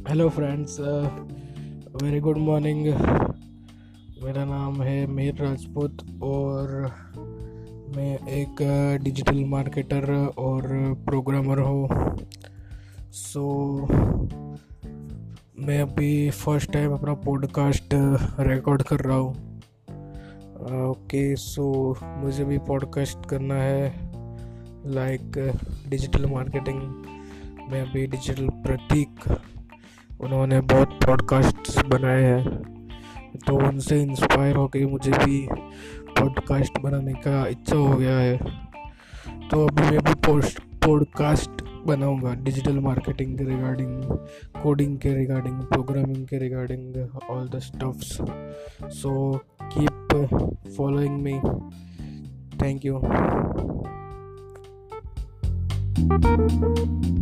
Hello friends, very good morning. मेरा नाम है मीर राजपूत और मैं एक डिजिटल मार्केटर और प्रोग्रामर हूँ। सो मैं अभी फर्स्ट टाइम अपना पॉडकास्ट रिकॉर्ड कर रहा हूँ। ओके, सो मुझे भी पॉडकास्ट करना है लाइक डिजिटल मार्केटिंग में। अभी डिजिटल प्रतीक, उन्होंने बहुत पॉडकास्ट्स बनाए हैं, तो उनसे इंस्पायर होकर मुझे भी पॉडकास्ट बनाने का इच्छा हो गया है। तो अभी मैं भी पॉडकास्ट बनाऊंगा डिजिटल मार्केटिंग के रिगार्डिंग, कोडिंग के रिगार्डिंग, प्रोग्रामिंग के regarding, all the stuffs. So keep following me. Thank you.